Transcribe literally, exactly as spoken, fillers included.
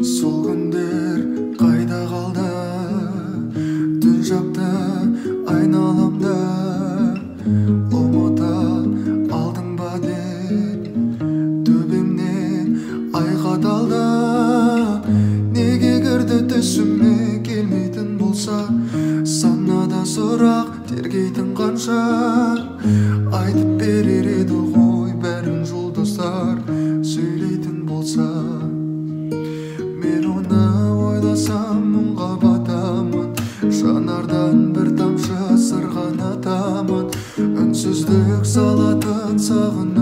Сол күндер қайда қалды? Түн жапты айналамда, ұмыта алдың ба деп төбемнен ай қадалды. Неге кірді түсіме келмейтін болса, санада сұрақ тергейтін қанша. Айтып берер еді ғой бәрін жұлдыздар сөйлейтін болса. Мен оны ойласам мұңға батамын, жанардан бір тамшы сырғанатамын. Үнсіздік салатын сағын